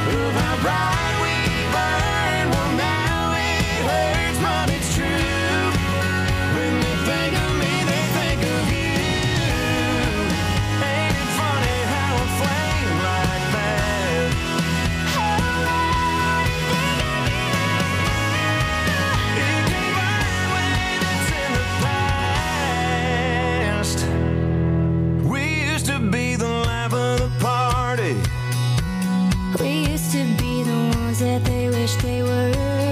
of how bright we burn. Well, now it hurts, but it's true. When they think of me, they think of you. Ain't it funny how a flame like that? It can burn when it's in the past. We used to be the life of the party. We used to be the ones that they wish they were.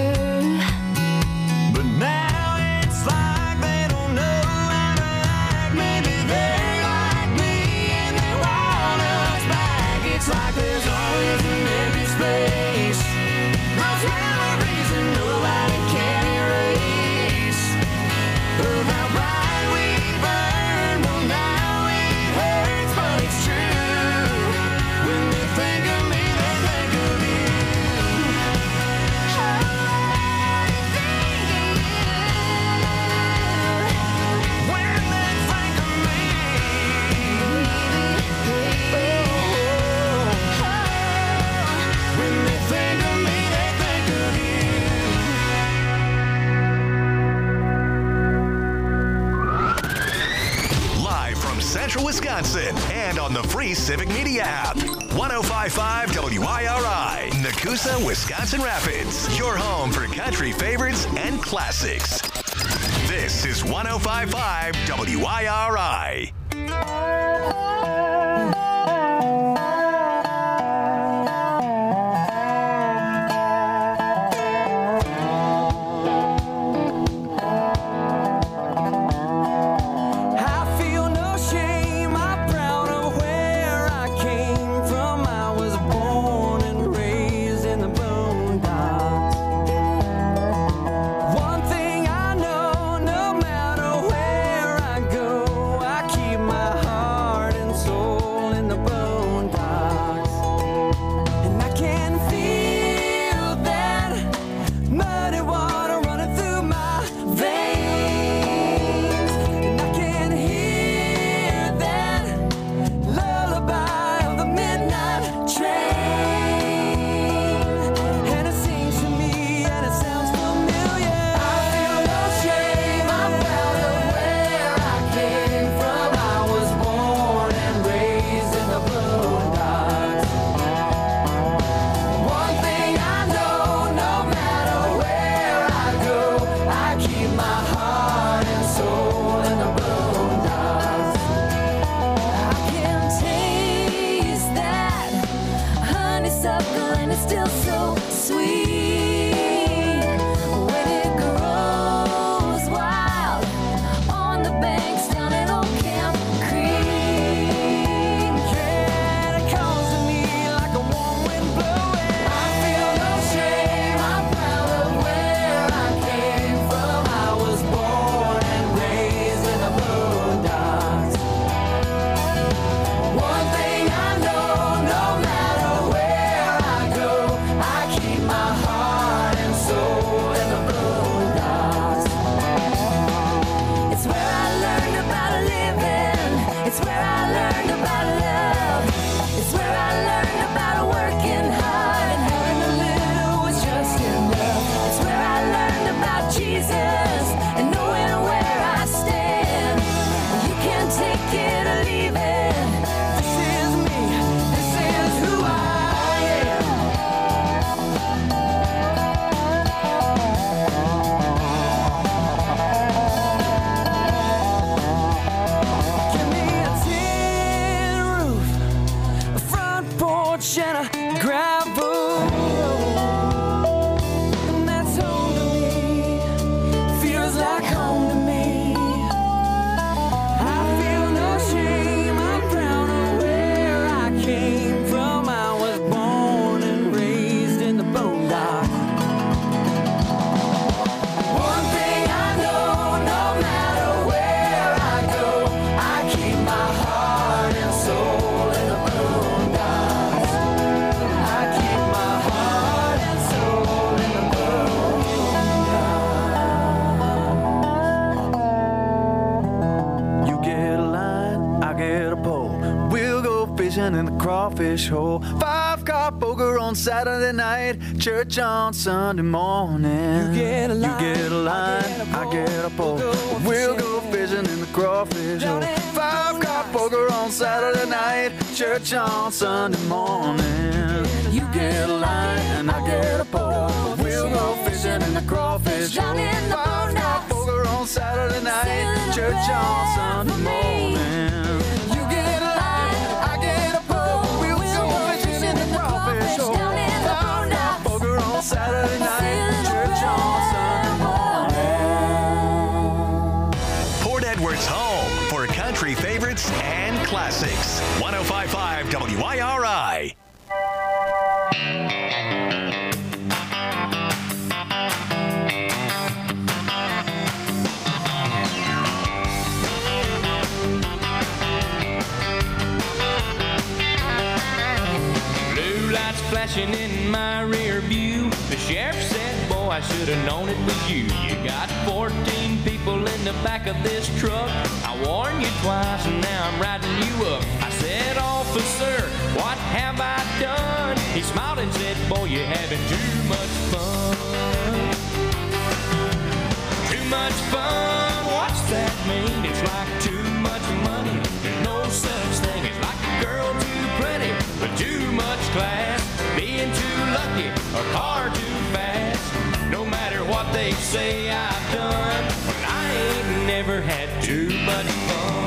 But now it's like they don't know how to act. Maybe they're like me and they want us back. It's like there's always an empty space. Those memories that nobody can erase. Of how bright we burn. Well, now it hurts, but it's true. When they think of me, they think of you. When they think of me, when they think of me, they think of you. Live from Central Wisconsin and on the free Civic Media app. 105.5 WIRI, Nakusa, Wisconsin Rapids. Your home for country favorites and classics. This is 105.5 WIRI. I feel no shame, I'm proud of where I came from. I was born and raised in the boondocks. One thing I know, no matter where I go, I keep my heart and soul in the boondocks. And I can feel that muddy water running through my veins. And I can hear that lullaby of the midnight train. And it sings to me and it sounds familiar. I feel no shame, I'm proud of where I came from. I was born and raised in the boondocks. One thing I know, no matter where I go, I keep my heart and soul in the boondocks. I can taste that honeysuckle and it's still so sweet. When it grows wild on the banks down in Old Camp Creek. Yeah, it comes to me like a warm wind blowing. I feel no shame, I'm proud of where I came from. I was born and raised in the boondocks. One thing I know, no matter where I go, I keep my heart and soul in the boondocks. It's where I learned about living. It's where I learned about love. It's where I learned about working hard and having a little was just enough. It's where I learned about Jesus and knowing where I stand. You can take it or leave it. This is me. This is who I am. Give me a tin roof, a front porch, and a gravel road. And that's home to me. Feels like home to me. I feel no shame, I'm proud of where I came from. I was born and raised in the boondocks. One thing I know, no matter where I go, I keep my heart and soul in the boondocks. I keep my heart and soul in the boondocks. You get a line, I get a pole. We'll go fishing in the crawfish hole. 5 cars 5-o'clock poker on Saturday night, church on Sunday morning. You get a line, I get a pole. We'll go fishing in the crawfish hole. 5-o'clock poker on Saturday night, church on Sunday morning. You get a line and I get a pole. We'll go fishing in the crawfish hole. 5-o'clock poker on Saturday night, church on Sunday morning. You get a line, I get a pole. We'll go fishing in the crawfish hole. 5-o'clock poker on Saturday night, church on Sunday morning. Port Edwards' home for country favorites and classics. 105.5 WIRI. Flashing in my rear view, the sheriff said, boy, I should have known it was you. You got 14 people in the back of this truck. I warned you twice and now I'm riding you up. I said, officer, what have I done? He smiled and said, boy, you're having too much fun. Too much fun, what's that mean? It's like too much money. There's no such thing as like a girl too pretty, but too much class. Being too lucky, a car too fast. No matter what they say I've done, but I ain't never had too much fun.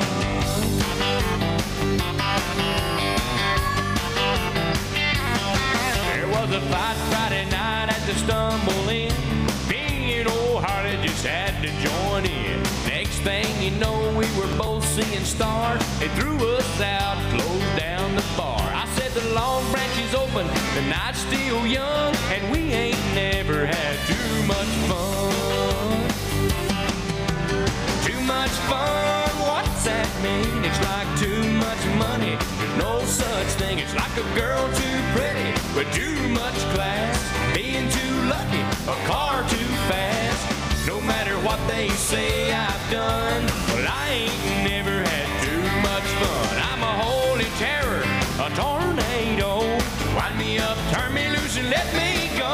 There was a fight Friday night at the Stumble Inn. Me and old Harley just had to join in. Next thing you know, we were both seeing stars. They threw us out, closed down the bar. I said the Long Branch is open, the night's still young, and we ain't never had too much fun. Too much fun, what's that mean? It's like too much money. There's no such thing. It's like a girl too pretty, but too much class. Being too lucky, a car too fast. No matter what they say I've done, well, I ain't never had too much fun. I'm a holy terror, a tornado. Wind me up, turn me loose, and let me go.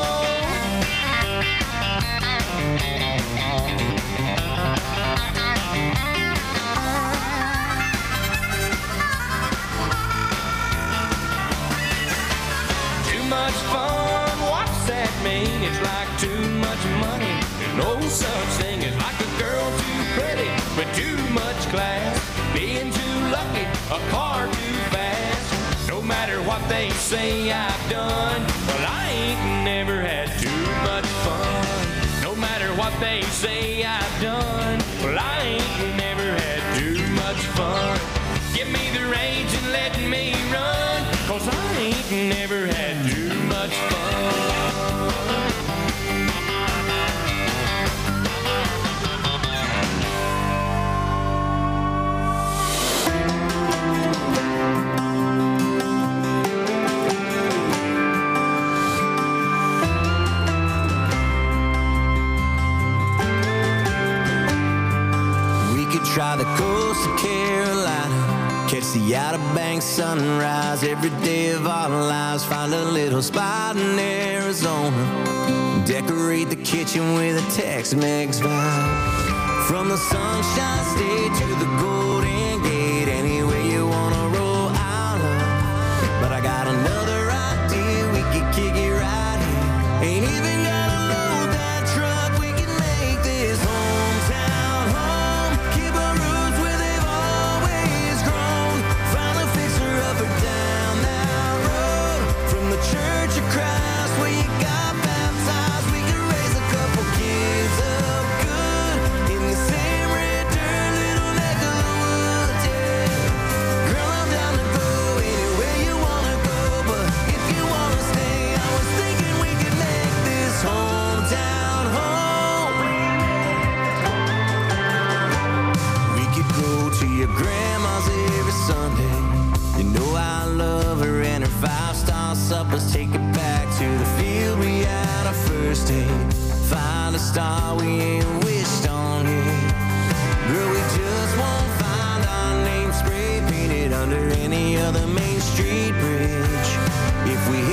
Too much fun, what's that mean? It's like too much money. There's no such thing as like a girl too pretty, but too much class. Being too lucky, a car too fast. No matter what they say I've done, well, I ain't never had too much fun. No matter what they say I've done, well, I ain't never had too much fun. Give me the reins and let me run, 'cause I ain't never had too much fun. Try the coast of Carolina, catch the Outer Banks sunrise every day of our lives. Find a little spot in Arizona, decorate the kitchen with a Tex-Mex vibe. From the Sunshine State to the Golden Gate, anywhere you wanna roll, I'll love. But I got another idea, we could kick it right here. Ain't even gotta load that truck, we can make this hometown home. Keep our roots where they've always grown. Finally fix her up or down that road. From the Church of Christ where you got baptized, we could raise a couple kids up good in the same red dirt, little neck of the woods, yeah. Girl, I'm down to go anywhere you wanna go, but if you wanna stay, I was thinking we could make this hometown home. We could go to your grandma's every Sunday. You know I love her and her 5-star suppers. Take it back to the field we had our first date. Find a star we ain't wished on yet. Girl, we just won't find our name spray painted under any other Main Street bridge. If we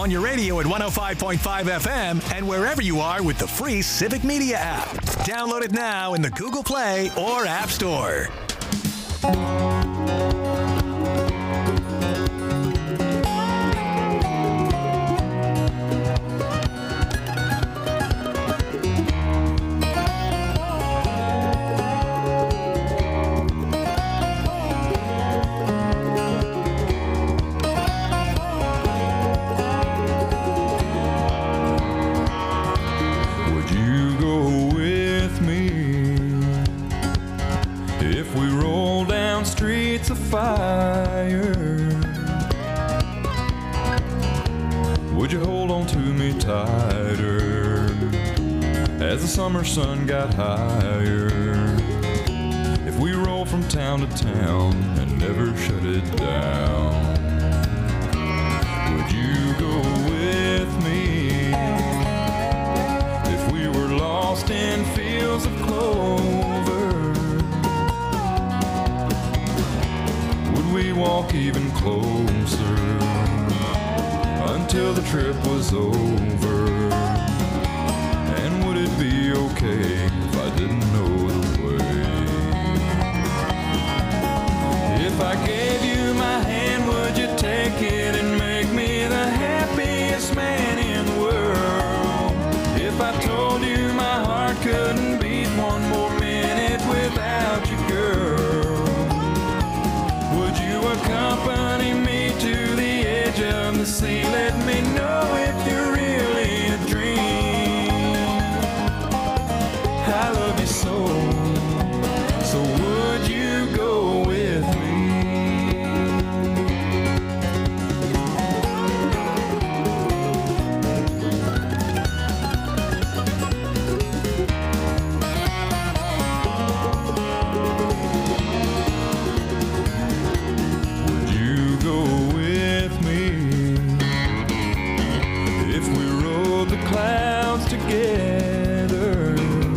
on your radio at 105.5 FM and wherever you are with the free Civic Media app. Download it now in the Google Play or App Store. Fire. Would you hold on to me tighter as the summer sun got higher? If we roll from town to town and never shut it down, would you go with me? If we were lost in fields of clover, we walk even closer until the trip was over? And would it be okay if I didn't know the way? If I gave you my hand, would you take it and make me the happiest man in the world? If I told you my heart couldn't beat one more minute without you, girl, accompany me to the edge of the sea? Let me know if you're really a dream. I love you so, so would you go with me? Clouds together,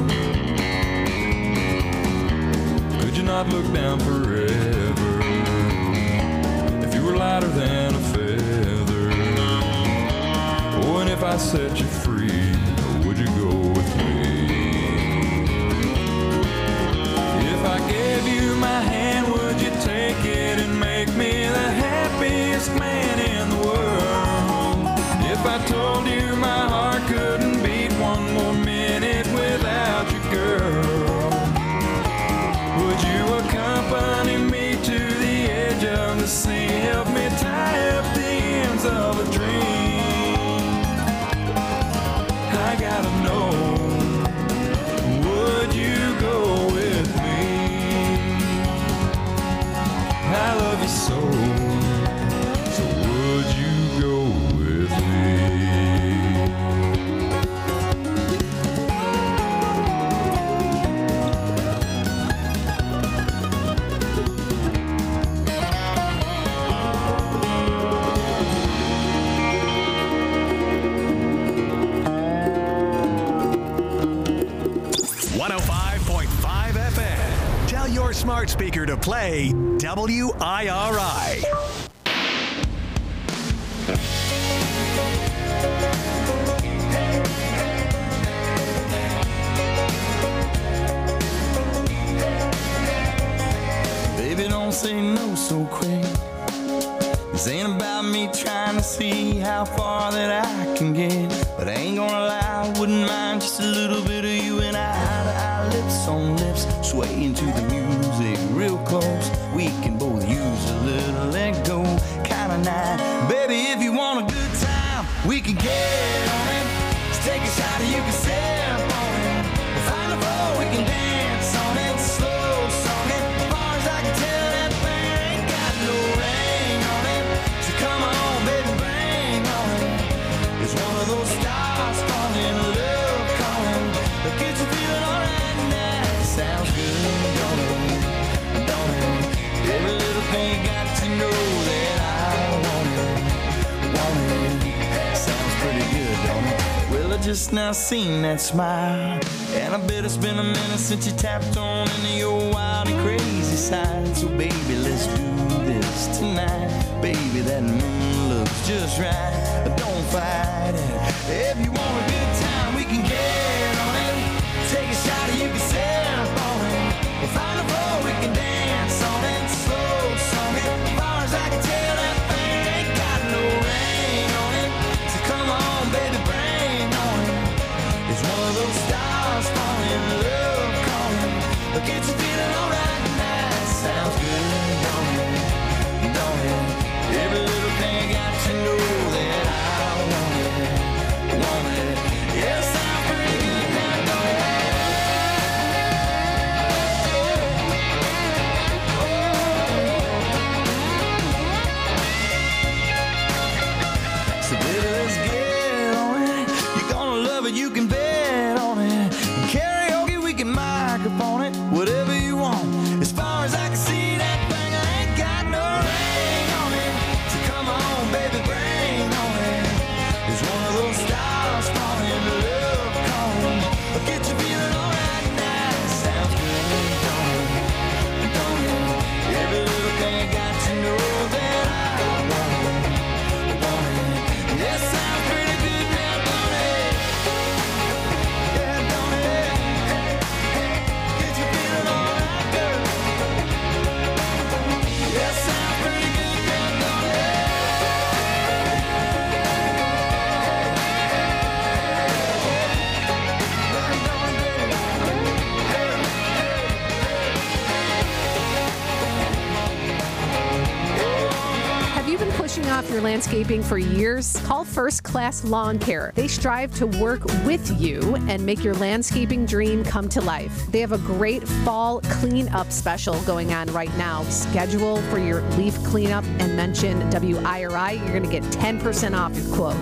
could you not look down forever? If you were lighter than a feather, oh, and if I set you free, would you go with me? If I gave you my hand, would you take it and make me the happiest man in the world? If I told you my heart couldn't beat one more minute without you, girl, would you accompany me to the edge of the sea? Help me tie up the ends of a dream. I gotta know, would you go with me? I love you so, so would you go with me? Your smart speaker to play WIRI. Baby, don't say no so quick. This ain't about me trying to see how far that I can get, but I ain't gonna lie, I wouldn't mind just a little bit of you and I, eye to eye, lips on lips, swaying to the music real close. We can both use a little let go kind of night. Baby, if you want a good time, we can get on it. Just take a shot and you can sip on it. We'll find a floor, we can dance on it. Slow song it, as far as I can tell, that thing ain't got no ring on it. So come on, baby, bang on it. It's one of those stars falling, love calling, that gets you feeling alright now. Sounds good, don't it? Don't it? Every little thing got to know that I want it. Sounds pretty good, don't it? Well, I just now seen that smile, and I bet it's been a minute since you tapped on into your wild and crazy side. So baby, let's do this tonight. Baby, that moon looks just right. Don't fight it. If you want a good time, we can get on it. Take a shot or you can sip on it. We'll find a floor, we can dance on it. Slow song it. As far as I can tell, that thing ain't got no rain on it. So come on, baby, bring on it. It's one of those stars falling, love calling. But get you feeling alright tonight. Sounds good, don't it? Don't it? Every little thing got to know that I want it. Want it. Yeah, sounds pretty good now, don't it? So baby, let's get on it. You're gonna love it, you can bet on it. Karaoke, we can microphone it. Whatever you want. As far as I can see, that thing ain't got no ring on it. So come on, baby, bring on it. It's one of those stars falling, love calling. I'll get you feeling alright now. Sounds good, don't it? Don't it? Every little thing got to know that I want it. Want it. Yeah, sounds pretty good now, don't it? Yeah, don't it? Get you feeling alright, girl. Yeah, sounds pretty good now, don't it? Have you been pushing off your landscaping for years? Call First Class Lawn Care. They strive to work with you and make your landscaping dream come to life. They have a great fall cleanup special going on right now. Schedule for your leaf cleanup and mention WIRI. You're going to get 10% off your quote.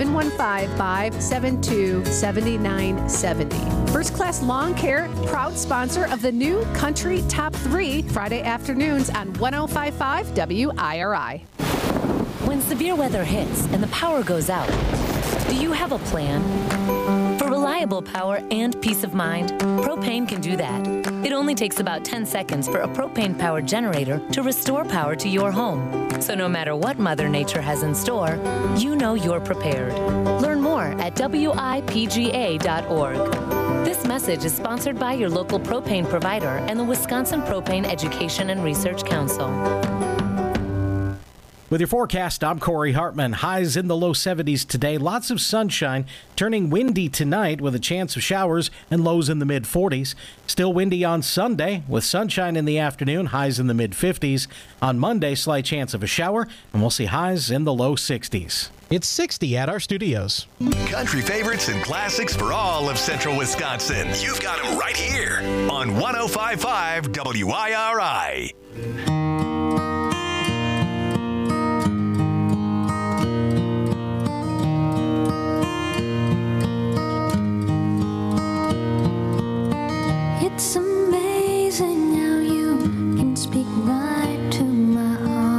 715-572-7970. First Class Lawn Care, proud sponsor of the new Country Top 3 Friday afternoons on 1055 WIRI. When severe weather hits and the power goes out, do you have a plan? For reliable power and peace of mind, Propane can do that. It only takes about 10 seconds for a propane-powered generator to restore power to your home. So no matter what Mother Nature has in store, you know you're prepared. Learn more at WIPGA.org. This message is sponsored by your local propane provider and the Wisconsin Propane Education and Research Council. With your forecast, I'm Corey Hartman. Highs in the low 70s today. Lots of sunshine, turning windy tonight with a chance of showers and lows in the mid-40s. Still windy on Sunday with sunshine in the afternoon, highs in the mid-50s. On Monday, slight chance of a shower, and we'll see highs in the low 60s. It's 60 at our studios. Country favorites and classics for all of central Wisconsin. You've got them right here on 105.5 WIRI. It's amazing how you can speak right to my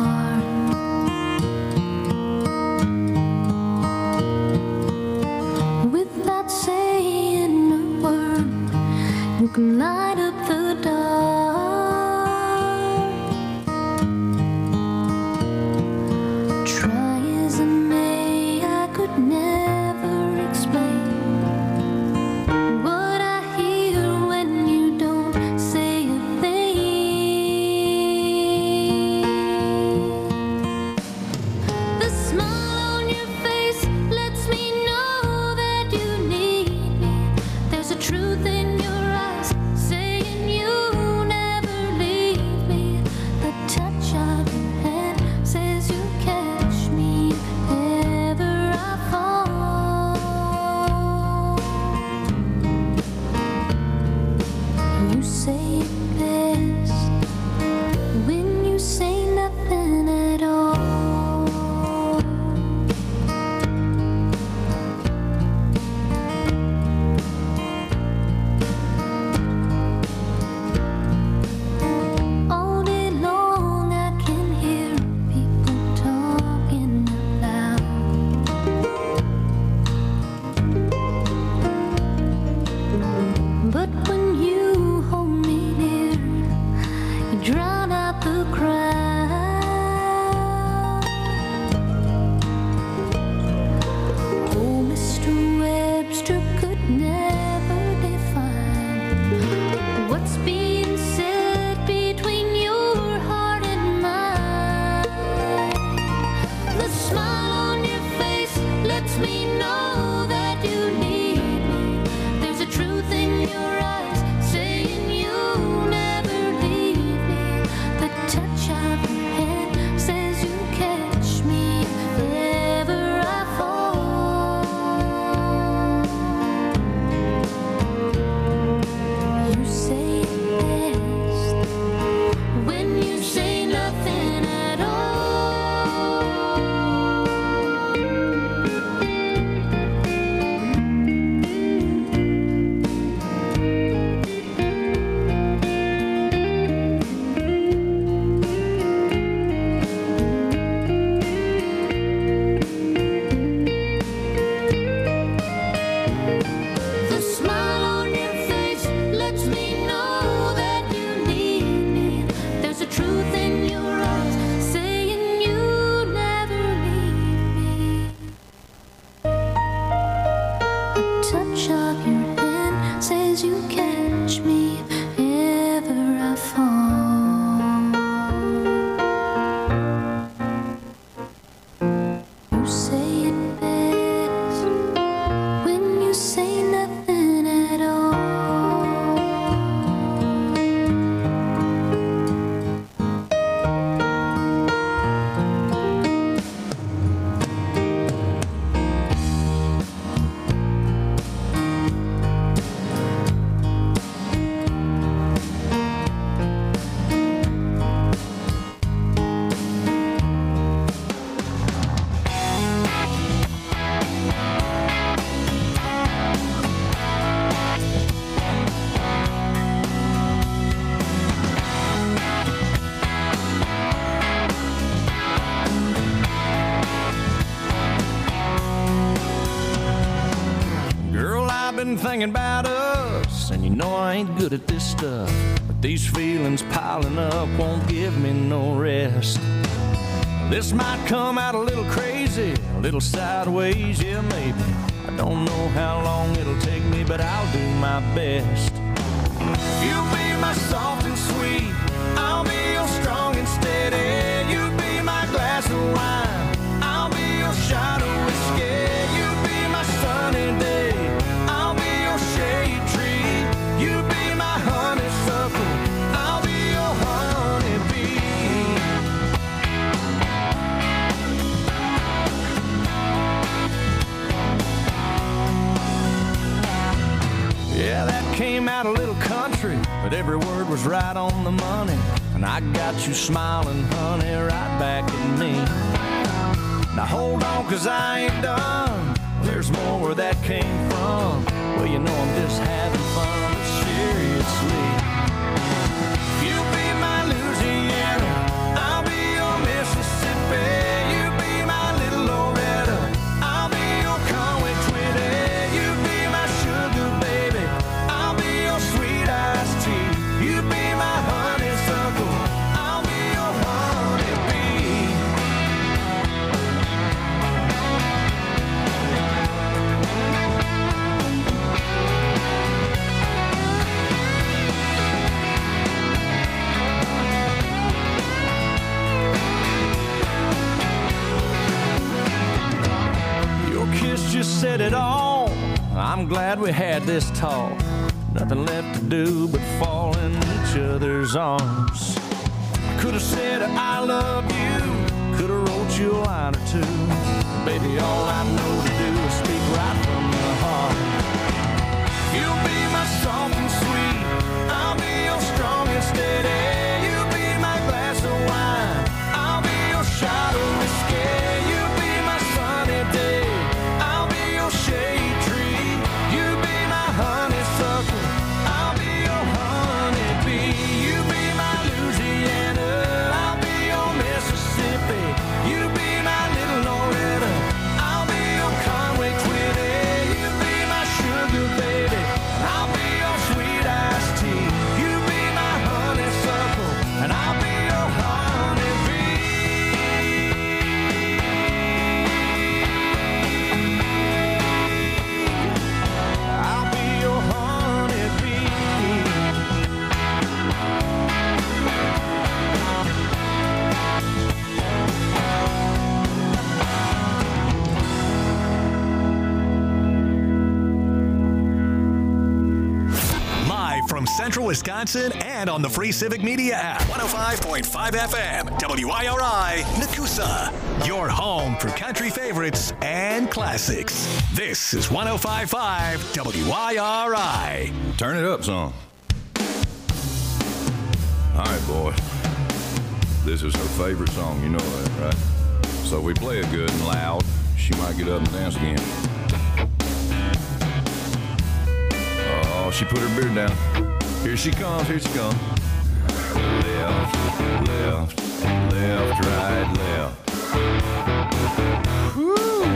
heart. Without saying a word, you can light up the dark. been thinking about us, and you know I ain't good at this stuff, but these feelings piling up won't give me no rest. This might come out a little crazy, a little sideways, yeah, maybe. I don't know how long it'll take me, but I'll do my best. You'll be my soft and sweet, I'll be your strong and steady. You'll be my glass of wine, I'll be your shot of whiskey. You'll be my sunny day, I'll be your shade tree. You'll be my honeysuckle, I'll be your honeybee. Yeah, that came out a little country, but every word was right on the money. And I got you smiling, honey, right back at me. Now hold on, 'cause I ain't done. There's more where that came from. Well, you know I'm just having fun, but seriously. You'll be my Louisiana, I'll be your Mississippi. You'll be my little Loretta, I'll be your Conway Twitty. You'll be my sugar baby, I'll be your sweet iced tea. You'll be my honeysuckle, I'll be your honeybee. Your kiss just said it all. I'm glad we had this talk. Nothing left to do but fall in each other's arms. I could have said I love you, could have wrote you a line or two. Baby, all I know to do is speak right from the heart. You'll be my soft and sweet, I'll be your strong and steady. You'll be my glass of wine, I'll be your shot of whiskey. You'll be my sunny day, I'll be your shade tree. You'll be my honeysuckle, I'll be your honeybee. You'll be my Louisiana, I'll be your Mississippi. You'll be my little Loretta, I'll be your Conway Twitty. You'll be my sugar baby, I'll be your sweet iced tea. You'll be my honeysuckle, and I'll be your honeybee. I'll be your honeybee. Live from Central Wisconsin and on the free Civic Media app. 105.5 FM, WIRI, Nakusa. Your home for country favorites and classics. This is 105.5 WIRI. Turn it up some. All right, boys. This is her favorite song, you know that, right? So we play it good and loud. She might get up and dance again. Oh, she put her beard down. Here she comes, here she comes. Left, left, left, right, left. Woo!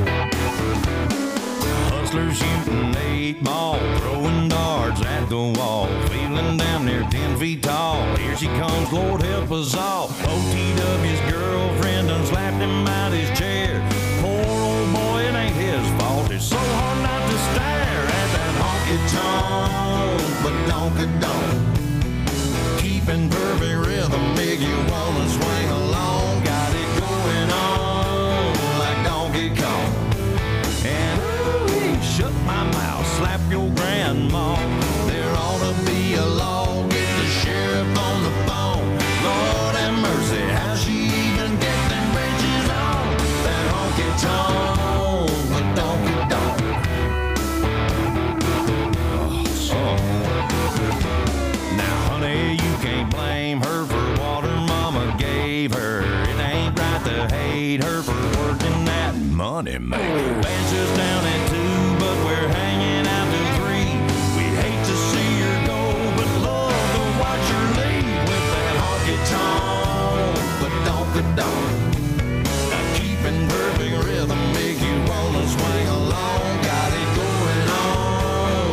Hustlers shooting 8 ball, throwing darts at the wall, feeling down there 10 feet tall. Here she comes, Lord help us all. OTW's girlfriend done slapped him out his chair. Poor old boy, it ain't his fault. It's so hard not to stare at that honky-tonk, but donk-a-donk. Keeping perfect rhythm, make you wanna swing along. Got it going on like Donkey Kong. And ooh, shut my mouth, slap your grandma. There ought to be a law, get the sheriff on the phone. Lord have mercy, how she even get them bridges on? That honky-tonk, but donk-a-donk. Now, honey, you can't blame her for what her mama gave her. It ain't right to hate her for working that money maker. Band's just down at 2, but we're hanging out till 3. We'd hate to see her go, but love to watch her leave with that honky-tonk, but donk-a-donk. Now, keeping perfect rhythm make you wanna swing along. Got it going on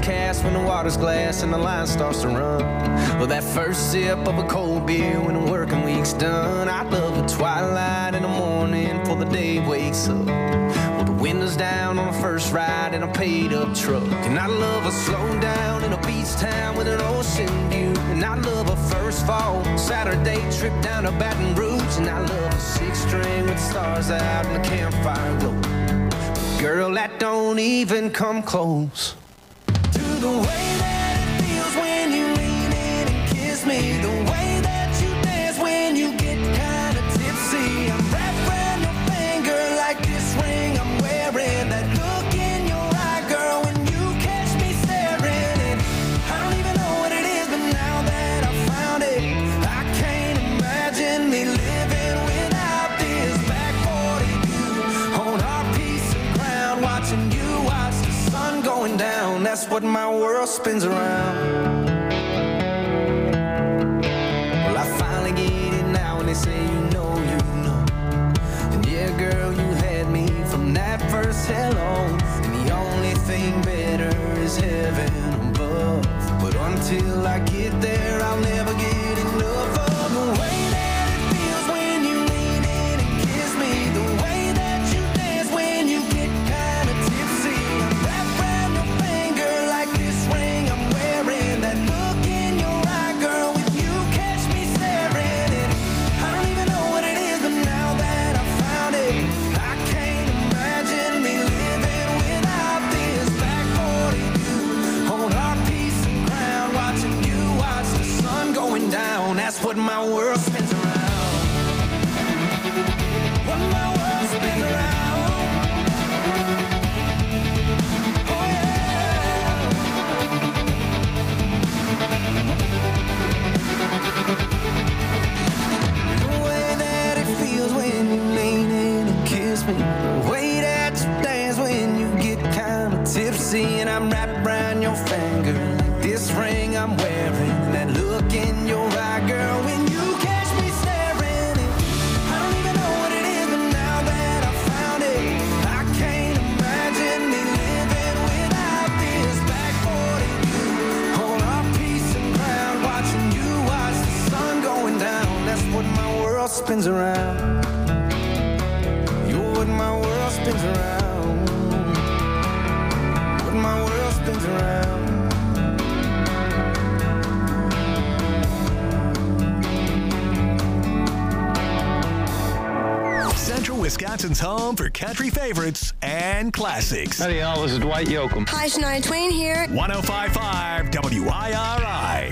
cast when the water's glass and the line starts to run. Well, that first sip of a cold beer when the working week's done. I love the twilight in the morning before the day wakes up. Well, the windows down on the first ride in a paid-up truck. And I love a slow down in a beach town with an ocean view. And I love a first fall Saturday trip down to Baton Rouge. And I love a six-string with stars out in the campfire glow. Girl, that don't even come close to the way that it feels when you lean in and kiss me. The way that you dance when you get kind of tipsy. I'm wrapped around your finger like this ring I'm wearing. That look in your eye, girl, when you catch me staring. And I don't even know what it is, but now that I found it, I can't imagine me living without this back 42 on our piece of ground, watching you watch the sun going down. That's what my world spins around. Well, I finally get it now when they say you know, you know. And yeah, girl, you had me from that first hello. And the only thing better is heaven above. But until I get there, I'll never get enough of the way that it feels when you lean in and kiss me. The way that you dance when you get kind of tipsy. I'm wrapped around your finger like this ring I'm wearing. That look in your eye, girl, when you catch me staring. And I don't even know what it is, but now that I found it, I can't imagine me living without this back 42 on our piece of ground, watching you watch the sun going down. That's what my world spins around. What my world spins around. Oh yeah. The way that it feels when you lean in and kiss me. The way that you dance when you get kind of tipsy. And I'm wrapped around your finger like this ring I'm wearing. And that look in your eye, girl, when you catch me staring. And I don't even know what it is, but now that I found it, I can't imagine me living without this back 42 on our piece of ground, watching you watch the sun going down. That's what my world spins around. You're what my world spins around. What my world spins around. Central Wisconsin's home for country favorites and classics. Howdy, y'all. This is Dwight Yoakam. Hi, Shania Twain here. 105.5 WIRI.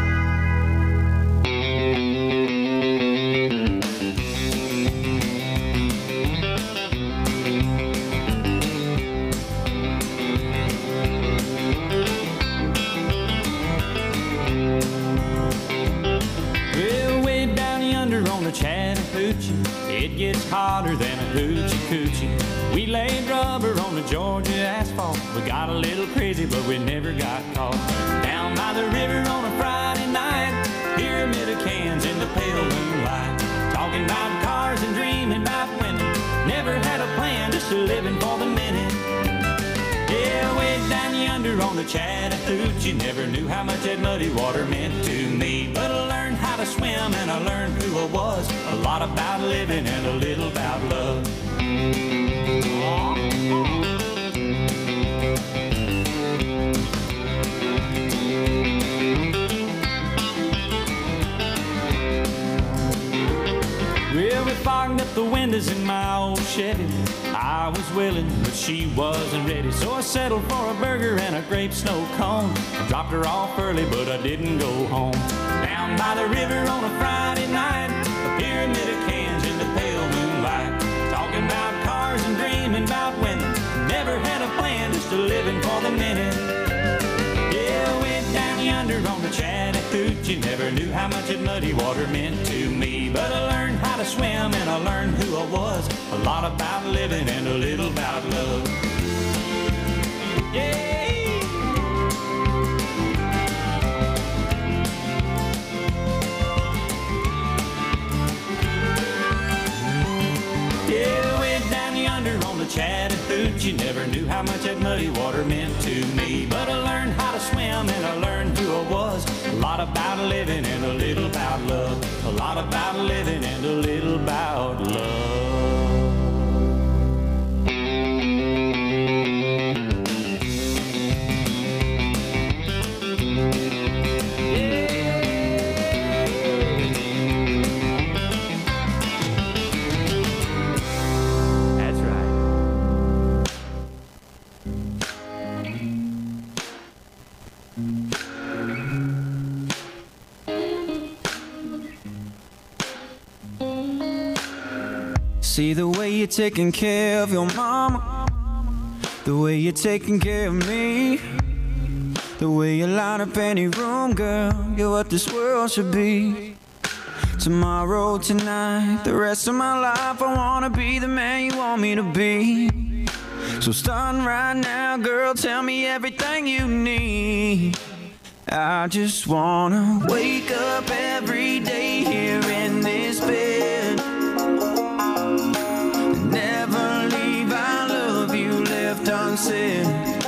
Well, way down yonder on the Chattahoochee, it gets hotter than a hoochie coochie. We laid rubber on the Georgia asphalt. We got a little crazy, but we never got caught. Down by the river on a Friday night, pyramid of cans in the pale moonlight. Talking about cars and dreaming about women. Never had a plan, just living for the minute. Yeah, way down yonder on the Chattahoochee, never knew how much that muddy water meant to me. But I learned how to swim and I learned who I was. A lot about living and a little about love. Well, we fogged up the windows in my old Chevy. I was willing, but she wasn't ready. So I settled for a burger and a grape snow cone. I dropped her off early, but I didn't go home. Down by the river on a Friday night, a pyramid of cans in the pale moonlight. Talking about cars and dreaming about women. Never had a plan, just a living for the minute. Yeah, way down yonder on the Chattahoochee, never knew how much that muddy water meant to me. But I learned how to swim and I learned who I was. A lot about living and a little about love. Yeah. Yeah, way down yonder on the Chattahoochee, never knew how much that muddy water meant to me. But I learned how to swim and I learned who I was. A lot about living and a little about love. A lot about living and a little about love. See the way you're taking care of your mama, the way you're taking care of me, the way you line up any room, girl, you're what this world should be. Tomorrow, tonight, the rest of my life, I wanna be the man you want me to be. So starting right now, girl, tell me everything you need. I just wanna wake up every day here in this bed. Never leave, I love you left unsaid.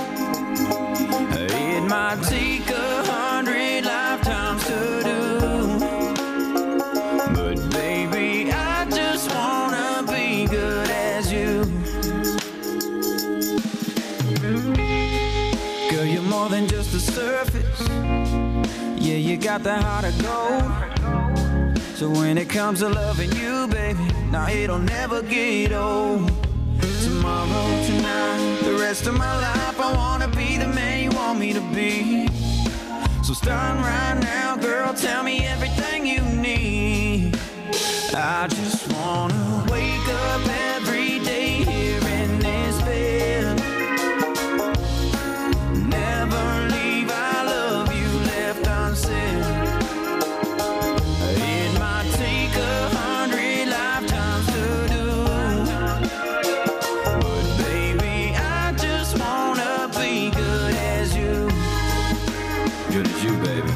It might take 100 lifetimes to do, but baby, I just wanna be good as you. Girl, you're more than just the surface. Yeah, you got the heart of gold. So when it comes to loving you, baby, now it'll never get old. Tomorrow, tonight, the rest of my life, I wanna be the man you want me to be. So starting right now, girl, tell me everything you need. I just wanna wake up every day here in this bed. Never leave, I love you left unsaid. It might take 100 lifetimes to do, but baby, I just wanna be good as you. Good as you, baby.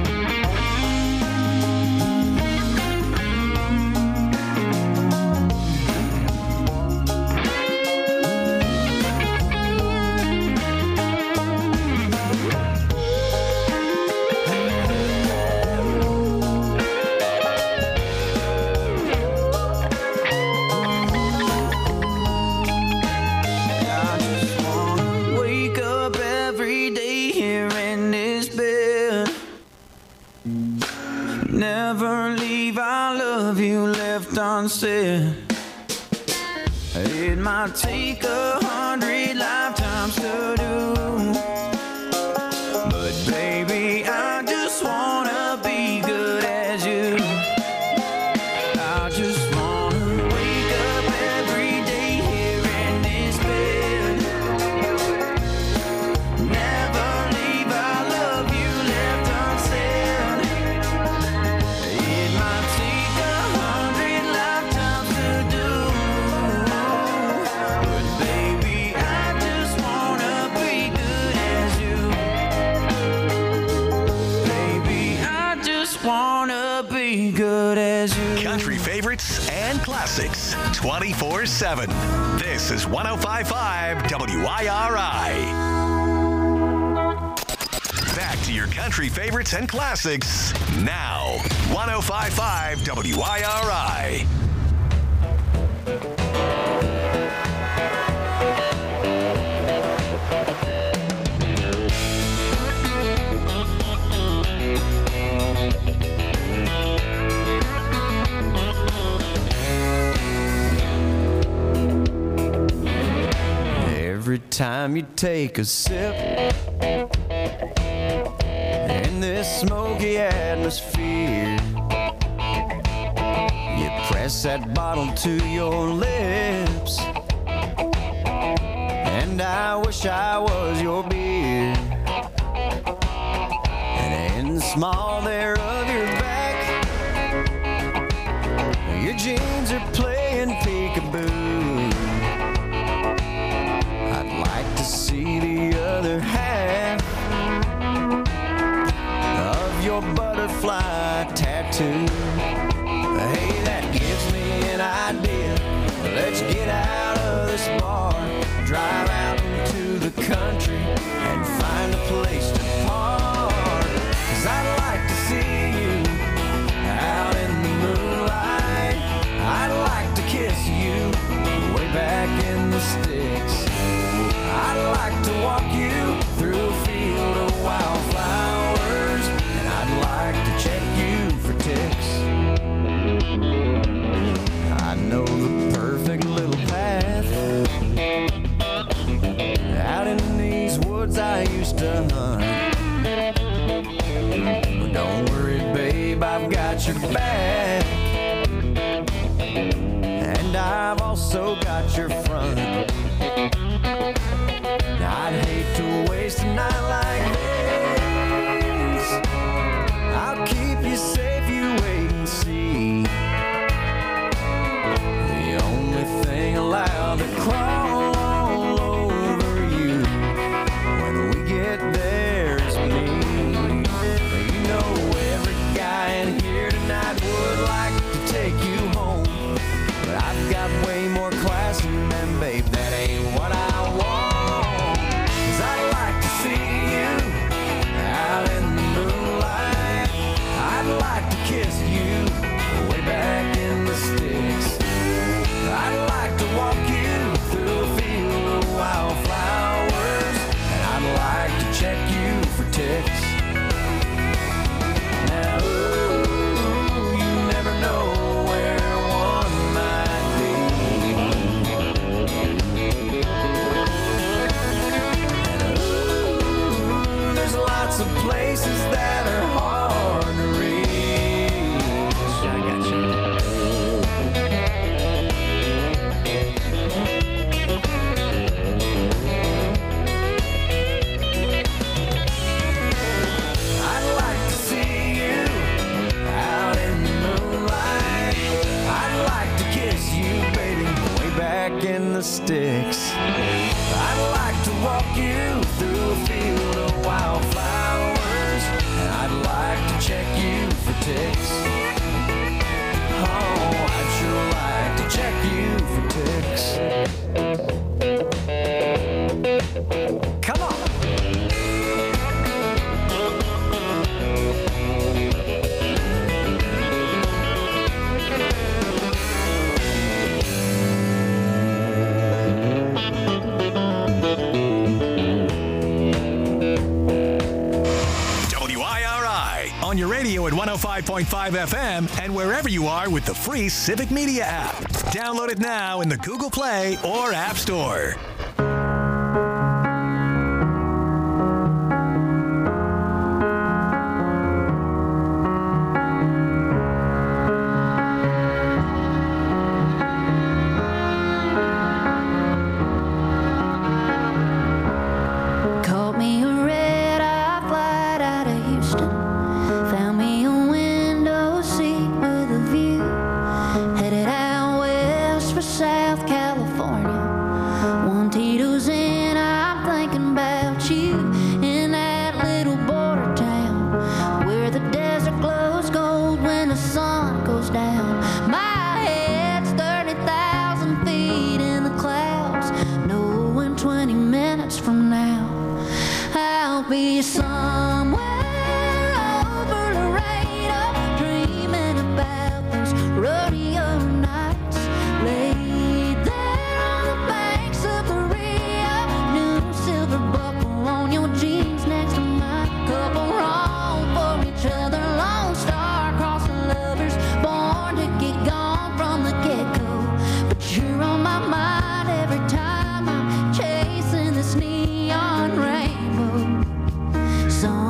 Never leave, I love you left unsaid. It might take 100 lifetimes to do, but baby, I just wanna be good as you. I just wanna wake up every day here in this bed. Never leave, I love you left unsaid. It might take 100 lifetimes to do, but baby, I just wanna be good as you. Baby, I just wanna be good as you. Country favorites and classics 24/7. This is 105.5 WIRI. Back to your country favorites and classics now. 105.5 WIRI. Every time you take a sip in this smoky atmosphere, you press that bottle to your lips, and I wish I was your beer. And in the small there of your back, your jeans are playing peekaboo. I'd like to see the other half of your butterfly tattoo. Hey, that gives me an idea. Let's get out of this bar sticks. I'd like to walk you through a field of wildflowers, and I'd like to check you for ticks. I know the perfect little path out in these woods I used to hunt. But don't worry, babe, I've got your back, and I've also got your front. I'd hate to waste a night like this. I'll keep you safe, you wait and see. The only thing allowed to crawl all over you when we get there is me. You know every guy in here tonight would like to take you home, but I've got way more class in them, babe, that ain't what I want. 'Cause I'd like to see you out in the moonlight. I'd like to kiss you way back in the sticks. I'd like to walk you through a field of wildflowers, and I'd like to check you for ticks. Now, ooh, you never know where one might be. And ooh, there's lots of places that are hard to reach. I got you. I'd like to see you out in the moonlight. I'd like to kiss you, baby, way back in the sticks. I'd like to walk you through a field of wildflowers, and I'd like to check you for ticks. Oh, I'd sure like to check you for ticks. Come on. WIRI on your radio at 105.5 FM and wherever you are with the free Civic Media app. Download it now in the Google Play or App Store. Caught me a red-eye flight out of Houston. Found me a window seat with a view. Headed out west for South California. One Tito's in, I'm thinking about you. In that little border town where the desert glows gold when the sun goes down. My head's 30,000 feet in the clouds, knowing 20 minutes from now I'll be somewhere over Laredo, dreaming about those rodeo nights. Laid there on the banks of the Rio, new silver buckle on your jeans next to mine. Couple wrong for each other, Lone Star crossing lovers, born to get gone from the get-go. But you're on my mind every time I'm chasing this neon rainbow. So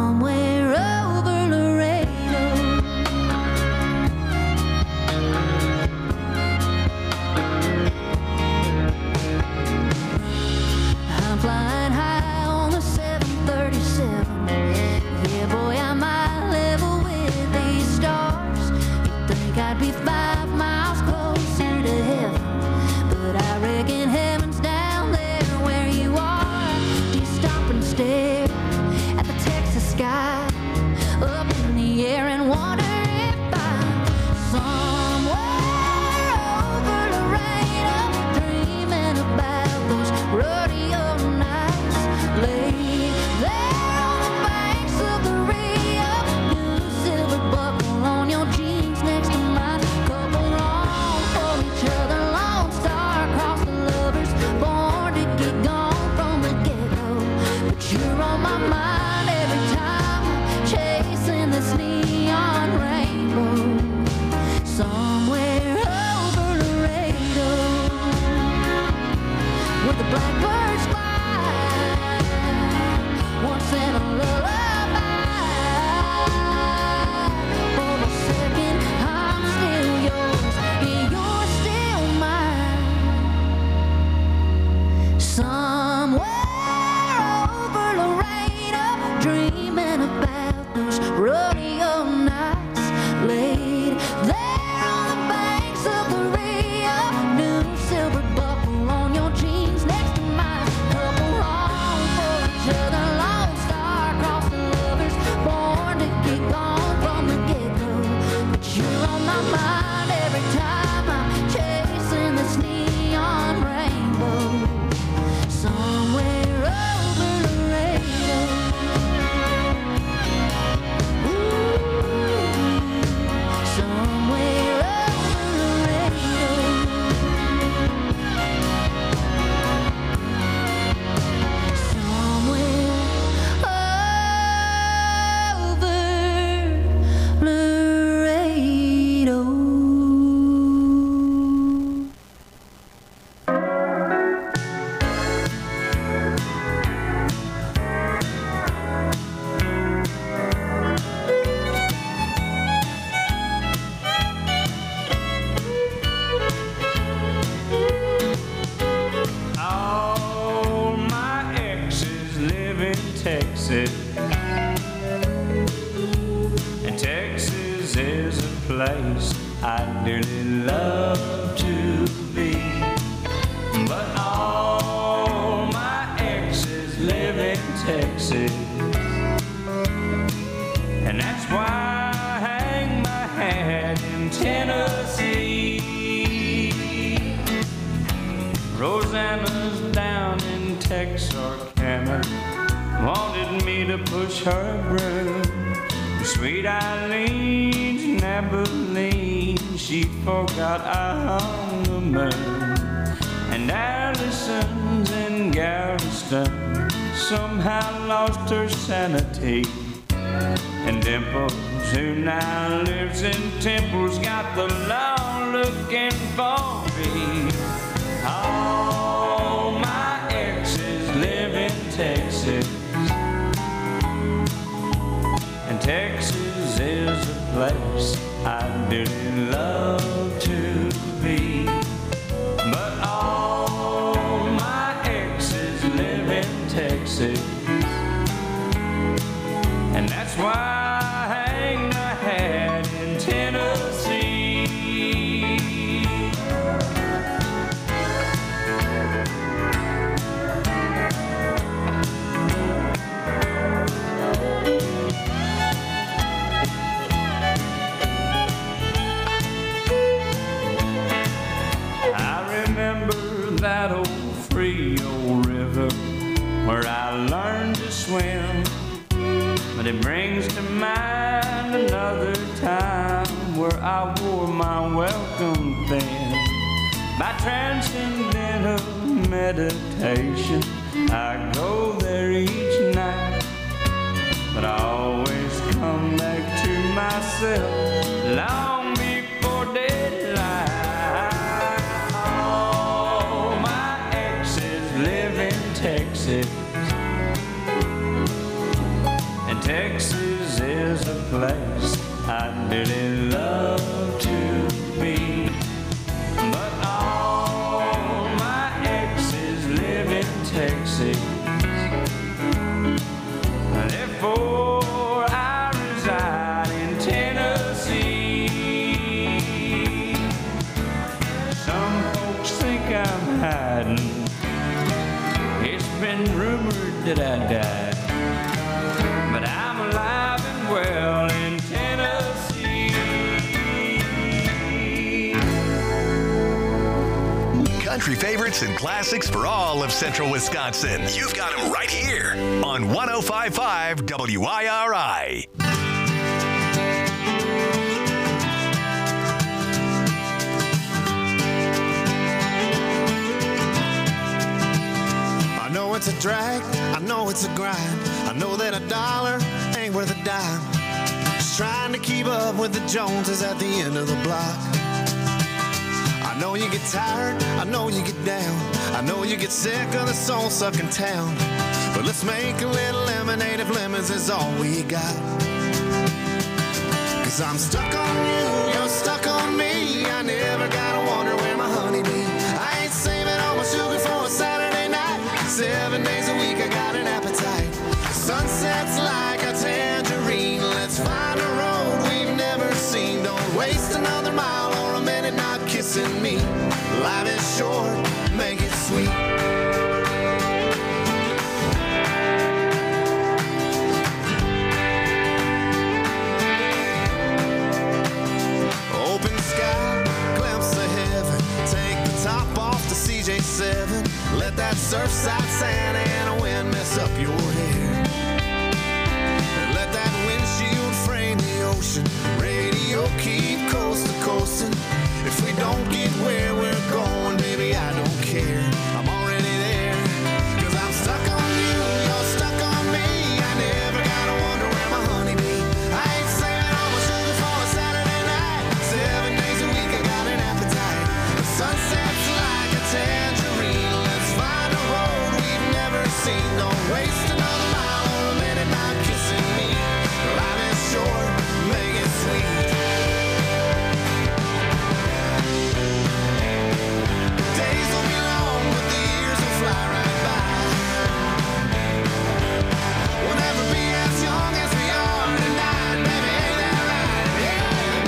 with the blackbirds fly. Once in a lullaby. For a second, I'm still yours, and you're still mine. Somewhere over Laredo, dreaming about those rodeo nights, laid there on the banks of the Rio. New silver buckle on your jeans next to mine. Couple wrong for each other, lone star across the lovers, born to get gone from the get-go. But you're on my mind every time I'm chasing this neon rainbow. Somewhere over Laredo. Somewhere over Laredo. Somewhere over Laredo. All my exes live in Texas, and Texas is a place I dearly love to be. But all my exes live in Texas, and that's why I hang my hat in Tennessee. Rosanna's down in Texarkana, wanted me to push her broom. Sweet Eileen's in Abilene, she forgot I hung the moon. And Allison's in Galveston, somehow lost her sanity. And Dimples, who now lives in Temple's, got the law looking for me. All my exes live in Texas, and Texas is a place I dearly love to be. But all my exes live in Texas, and that's why I hang my hat in Tennessee. I remember that old Frio River where I learned to swim. But it brings to mind another time where I wore my welcome thin. By transcendental meditation, I go there each night. But I always come back to myself long before daylight. All my exes live in Texas, and Texas is a place I really love to be. But all my exes live in Texas, therefore I reside in Tennessee. Some folks think I'm hiding, it's been rumored that I died, but I'm alive and well in Tennessee. Country favorites and classics for all of Central Wisconsin. You've got them right here on 105.5 WIRI. I know it's a drag, I know it's a grind. I know that a dollar ain't worth a dime. Just trying to keep up with the Joneses at the end of the block. I know you get tired, I know you get down, I know you get sick of the soul-sucking town. But let's make a little lemonade if lemons is all we got. 'Cause I'm stuck on you, you're stuck on me. I never gotta wonder where my honey be. I ain't saving all my sugar for a Saturday night. 7 days a week I got an appetite. Sunset's like a tangerine. Let's find a road we've never seen. Don't waste another mile or a minute not kissing me. Life is short, make it sweet. Open sky, glimpse of heaven. Take the top off the CJ7. Let that surfside sand and a wind mess up your hair. And let that windshield frame the ocean. Radio keep coast to coasting. If we don't get where we're going, baby, I don't care. I'm already there. 'Cause I'm stuck on you, you're stuck on me. I never gotta wonder where my honey be. I ain't saving all my sugar for a Saturday night. 7 days a week I got an appetite. The sunset's like a tangerine. Let's find a road we've never seen. Don't waste another mile or a minute not kissing me. Life is short, make it sweet. Days will be long, but the years will fly right by. We'll never be as young as we are tonight, baby, ain't that right? Yeah.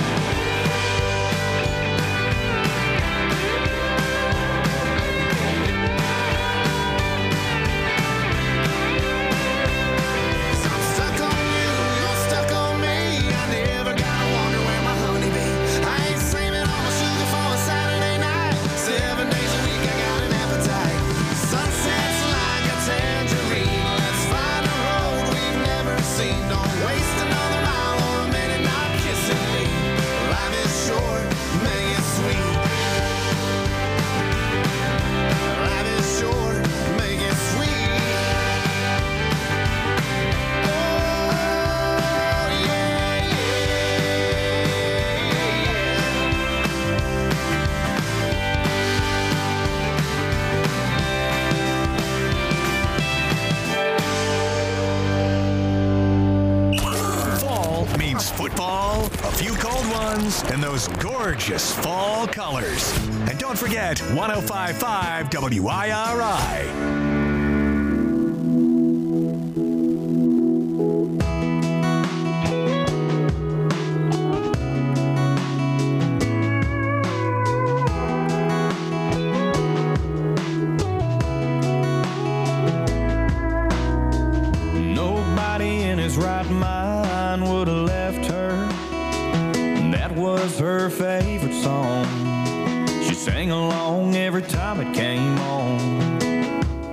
I'm stuck on you, you're stuck on me. I never gotta wonder where my honey be. I ain't saving all my sugar for a Saturday night. 7 days a week I got an appetite. Sunset's like a tangerine. Let's find a road we've never seen. Don't waste another mile or a minute not kissing me. Life is short, make it sweet. Life is short, make it sweet. Oh, yeah, yeah, Fall means football, a few cold ones, and those gorgeous fall colors. And don't forget 105.5 WIRI. Nobody in his right mind would have left her. That was her favorite song. She sang along every time it came on.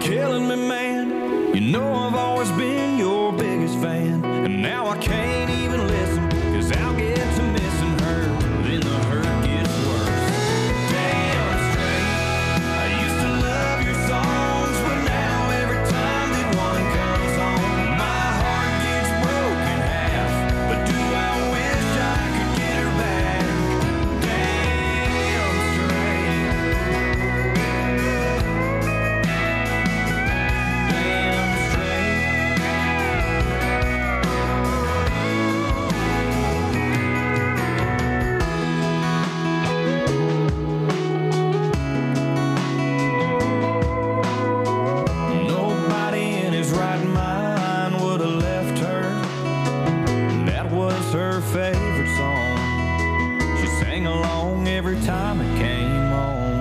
killing me, man. You know I've always been your biggest fan, and now I can't even listen, 'cause I'll get to missing her, then the hurt gets worse. Damn straight, I used to love your songs, but now every time that one comes on, my heart gets broken half. But do I wish I could get her back? Damn straight. Damn straight. Nobody in his right mind would have left her. That was her favorite song. She sang along every time it came on.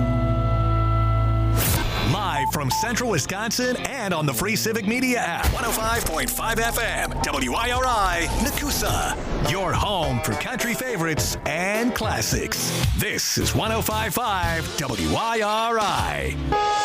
Live from Central Wisconsin and on the free Civic Media app. 105.5 FM, WIRI, Nakusa. Your home for country favorites and classics. This is 105.5 WIRI.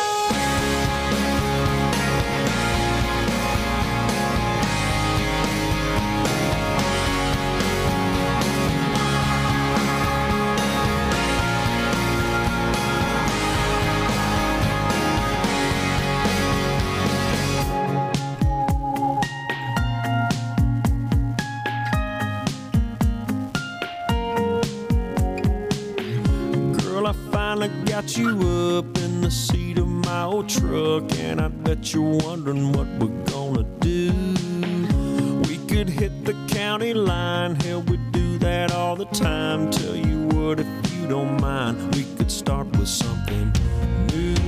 Girl, I finally got you up in the seat of my old truck, and I bet you're wondering what we're gonna do. We could hit the county line, hell, we do that all the time. Tell you what, if you don't mind, we could start with something new.